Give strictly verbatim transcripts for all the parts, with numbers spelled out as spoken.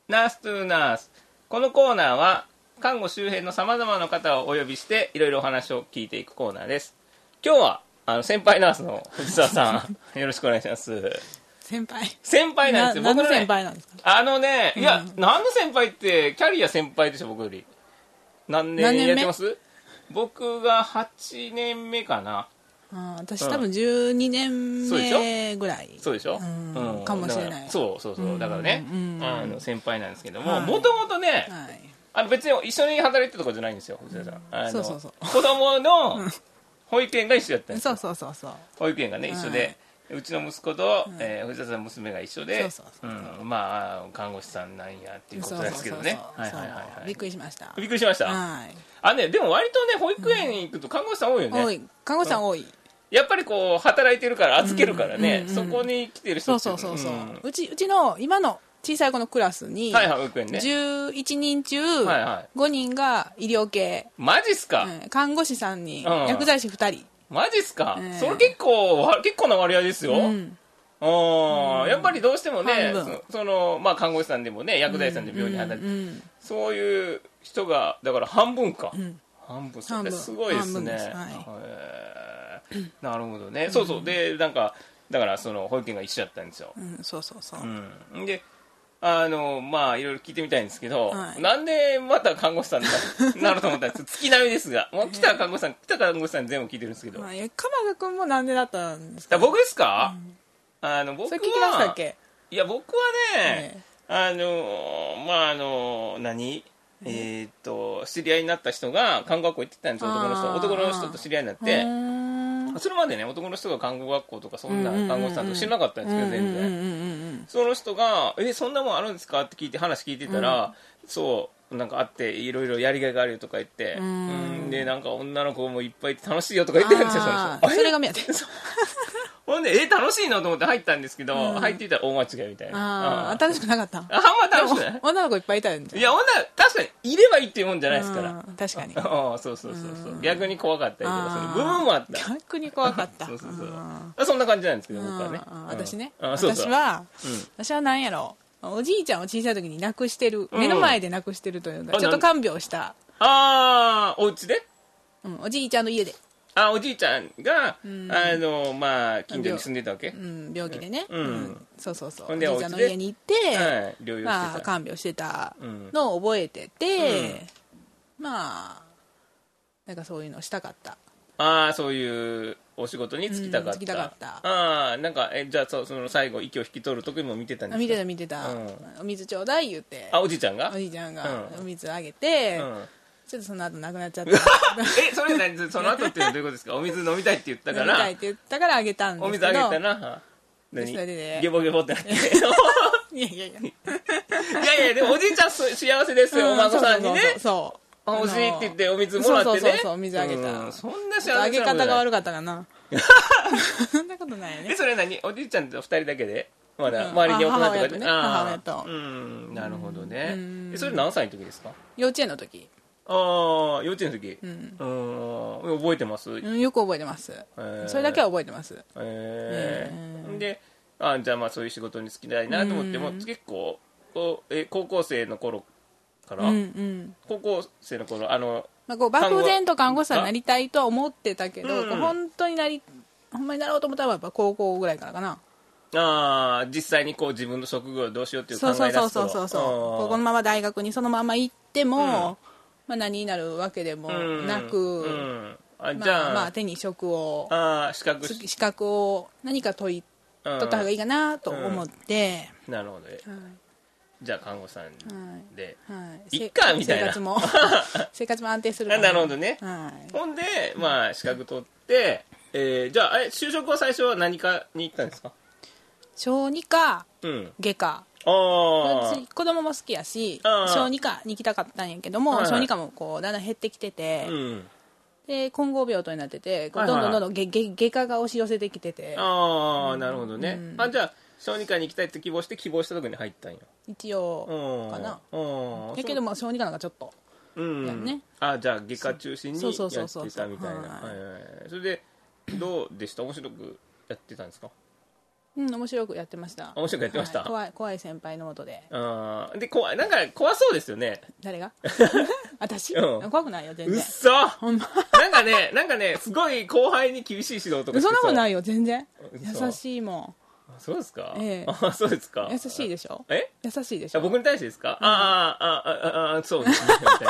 ナーストゥーナース。このコーナーは看護周辺のさまざまな方をお呼びしていろいろお話を聞いていくコーナーです。今日はあの先輩ナースの藤沢さんよろしくお願いします。 先輩先輩なんですよ。僕の、ね、 何の先輩なんですか。 あのね、いや、 うん、 何の先輩ってキャリア先輩でしょ。僕より何年やってます？僕がはちねんめかな。 あ、私多分じゅうにねんめぐらい。 そうでしょ、 うんうん、かもしれない。 そうそうそう、うん、だからね、うん、あの先輩なんですけども、もともとね、はい、あの別に一緒に働いてたとかじゃないんですよ、藤田さん。あのそうそうそう、子供の保育園が一緒やったんですよ。そうそうそうそう、保育園がね一緒で、はい、うちの息子と、うん、えー、藤田さんの娘が一緒で、そうそうそうそう、うん、まあ看護師さんなんやっていうことなんですけどね。 びっくりしました。 びっくりしました。はい、あね、でも割とね保育園行くと看護師さん多いよね。 多い、看護師さん多い。 やっぱりこう働いてるから預けるからね、うんうんうん、そこに来てる人って、 そうそうそうそう、うん、うちうちの今の小さい子のクラスに、はいはい、保育園ね、じゅういちにん中ごにんが医療系。 マジっすか、 うん、看護師さんにん、うん、薬剤師ふたり。 マジっすか、えー、それ結構結構な割合ですよ、うん、あ、うん、やっぱりどうしてもね、そ, そのまあ、看護師さんでもね薬剤師さんで病院に働いて、うんうんうん、そういう人がだから半分か、うん、半分、それすごいですね。です、はい、なるほどね、うん、そうそう、でなんかだからその保育園が一緒だったんですよ、 うん、そうそうそう、 うん、であのまあいろいろ聞いてみたいんですけど、はい、なんでまた看護師さんになると思ったんです月並みですが、もう来た看護師さん来た看護師さん全部聞いてるんですけど、 まあ、鎌田君もなんでだったんですか。 僕ですか、うん、あの僕はそれ聞きましたっけ。いや僕はね、えー、あのまああの何えー、っと知り合いになった人が看護学校行ってたんですよ。男の人男の人と知り合いになって、それまでね男の人が看護学校とかそんな看護師さんとか知らなかったんですけど、全然その人がえそんなもんあるんですかって聞いて話聞いてたら、うん、そうなんかあっていろいろやりがいがあるよとか言って、うんでなんか女の子もいっぱいいて楽しいよとか言ってるんですよ。その人それが目当てほんでえ楽しいのと思って入ったんですけど、うん、入っていたら大間違いみたいな。ああ楽しくなかった。あんま楽しくない。 女の子いっぱいいたんじゃん。 いや女確かにいればいいっていうもんじゃないですから。 確かに。 ああそうそうそうそう、逆に怖かったりとかする部分もあった。 逆に怖かった。 そうそうそうそんな感じなんですけど僕はね。 私ね、 そうそう私は、うん、私は何やろう、おじいちゃんを小さい時に亡くしてる、うん、目の前で亡くしてるというかちょっと看病した。 ああお家で、 うん、おじいちゃんの家で。 あおじいちゃんが、うん、あのまあ近所に住んでたわけ、 うん、病気でね、 うんうん、 そうそうそう、 おじいちゃんの家に行って、 はい、療養してた、 まあ、看病してたのを覚えてて、うん、まあなんかそういうのしたかった。 ああそういうお仕事に就きたかった、うん、 就きたかった。 ああなんかえじゃあ そ, その最後息を引き取る時も見てたんですか。 見てた見てた、うん、お水ちょうだい言って、 あおじいちゃんがおじいちゃんがお水あげて、うんちょっとその後なくなっちゃったえそれ何その後っていうのはどういうことですか。お水飲みたいって言ったから飲みたいって言ったからあげたんですけど、 お水あげたな何それで、ね、 ゲボゲボってなっていやいやいやいやいやでもおじいちゃん幸せですよ、うん、お孫さんにねそう欲しいって言ってお水もらってね、 そうそうそうそうお水あげた、うん、 そんな幸せなあげ方が悪かったかなそんなことないよね。 えそれ何おじいちゃんとふたりだけでまだ周りに大人とかで、 ね、母親と、 うんなるほどね、うん、えそれ何歳の時ですか。 幼稚園の時。 ああ幼稚園の時、うん、うん覚えてます、 うん、よく覚えてます、えー、それだけは覚えてます。 えーえー、であじゃあまあそういう仕事に就きたいなと思っても、うん、結構え高校生の頃から、うんうん、高校生の頃あの、 まあ、こう漠然と看護師さんになりたいとは思ってたけど、うん、本当になりほんまになろうと思ったらやっぱ高校ぐらいからかな。 あ実際にこう自分の職業をどうしようっていう考え出すとそうそうそうそうここのまま大学にそのまま行っても、うんまあ、何になるわけでもなく、うんうんあじゃあ、まあ、まあ手に職をあ資格資格を何か取り取った方がいいかなと思って、 うん、なるほど、はい、じゃあ看護師さんで、 はいはい、 いっかみたいな生活も生活も安定するかな。なるほどね、はい、ほんで、まあ、資格取って、えー、じゃあえ就職は最初は何かに行ったんですか。 小児科、うん、外科あ子供も好きやし小児科に行きたかったんやけども、はいはい、小児科もこうだんだん減ってきてて、うん、で混合病棟になっててこうどんどんどんどん外、はいはい、外科が押し寄せてきててああ、うん、なるほどね、うん、あじゃあ小児科に行きたいって希望して希望したところに入ったんや一応かなやけども小児科なんかちょっとやんね、うん、 あじゃあ外科中心にやってたみたいなそれでどうでした面白くやってたんですか。 うん、面白くやってました。 面白くやってました、 はい、怖い怖い先輩のもとで。 あで怖い、なんか怖そうですよね。 誰が私、 うん、 怖くないよ全然。 うっそほんまなんかねなんかねすごい後輩に厳しい指導とかしてそう。 そんなことないよ全然。優しいもん。 そうですか、 ええ、 あそうですか。 優しいでしょ。 え優しいでしょ。 僕に対してですか、うん、あああああそうですねみたい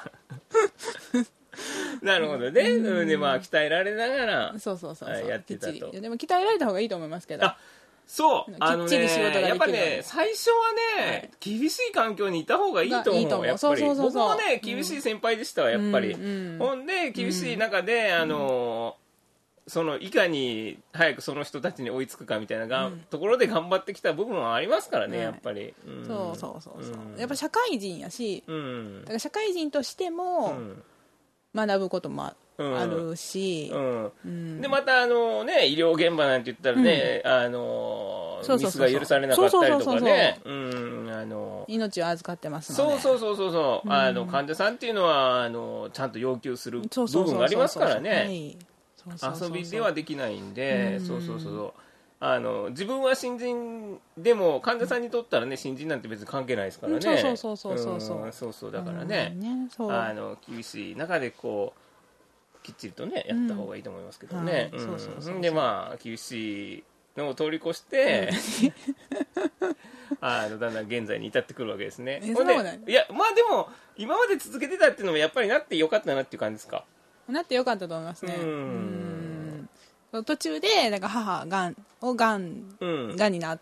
ななるほどね、うん、でまあ鍛えられながらそうそうそうそうやってたと。 きっちり。でも鍛えられた方がいいと思いますけど。 あそうあの、ね、きっちり仕事ができる。 やっぱね最初はね、はい、厳しい環境にいた方がいいと思う。いいと思う。やっぱり僕もね厳しい先輩でしたわやっぱり、うんうん、ほんで厳しい中で、うん、あのそのいかに早くその人たちに追いつくかみたいなが、うん、ところで頑張ってきた部分はありますからね、はい、やっぱり、 うん、そうそうそうそう、うん、やっぱ社会人やし、うん、だから社会人としても学ぶこともあるし、うんうん、 でまたあの、ね、医療現場なんて言ったらね、うん、あのミスが許されなかったりとかね、 命を預かってますので、 そうそうそうそう、うん、あの患者さんっていうのはあのちゃんと要求する部分がありますからね、遊びではできないんで、うん、そうそうそうそう、あの自分は新人でも患者さんにとったらね新人なんて別に関係ないですからね、 そうそうそうそうそう、 うん、そうそうだからね、うんね、そうあの厳しい中でこうきっちりとねやった方がいいと思いますけどね。でまあ厳しいのを通り越して、うん、あのだんだん現在に至ってくるわけですね。ほんでいやまあでも今まで続けてたっていうのもやっぱりなってよかったなっていう感じですか。 なってよかったと思いますね。うん、うん、途中でなんか母がんをがん、うん、がんになって、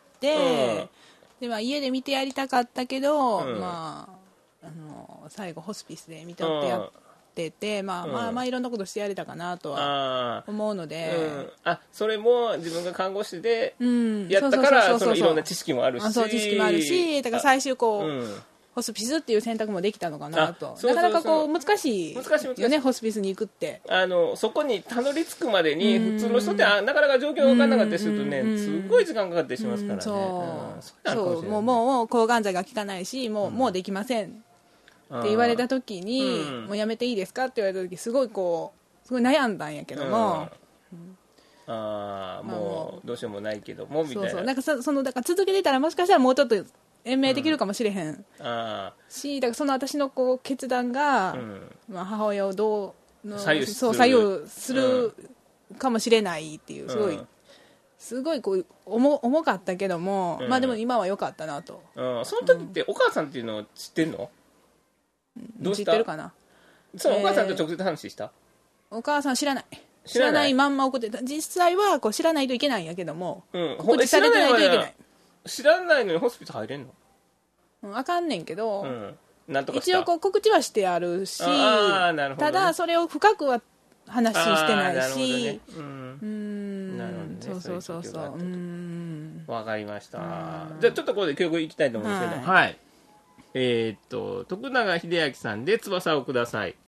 うん、でまあ、家で見てやりたかったけど、うん、まあ、あの最後ホスピスで見とってやってて、まあ、うん、まあまあいろんなことしてやれたかなとは思うので、 うん、あそれも自分が看護師でやったからいろんな知識もあるし、 そう知識もあるし、だから最終こう、うん、ホスピスっていう選択もできたのかなと。なかなかこう難しいよね、ホスピスに行くって。 あのそこにたどり着くまでに普通の人ってなかなか状況が分からなかったりするとね、すごい時間かかってしますからね。 そうそうもうもう抗がん剤が効かないしもう、うん、もうできませんって言われた時に、うん、もうやめていいですかって言われた時すごいこうすごい悩んだんやけども、うんうん、 ああもうどうしようもないけどもみたいな。そうそうなんか そ, そのだから続けてたらもしかしたらもうちょっと延命できるかもしれへん、うん、あしだからその私のこう決断が、うんまあ、母親をどうの左右そう左右するかもしれないっていうすごい、うん、すごいこう 重, 重かったけども、うん、まあでも今は良かったなと、 うん、その時ってお母さんっていうのを知ってんの、 うん、どうした知ってるかな。 そう、えー、お母さんと直接話した？ お母さん知らない知らないまんま送ってた。実際はこう知らないといけないんやけども、うん、告知されてないといけない。 知らないのにホスピス入れんの？ うん、あかんねんけど、うん、 なんとか一応こう告知はしてあるし、あなるほどね、ただそれを深くは話してないし、うん、うんなるほどね、そうそうそうそう、うん、 わかりました。じゃあちょっとここで教育いきたいと思うんですけど、はい、はい、えー、っと徳永英明さんで翼をください。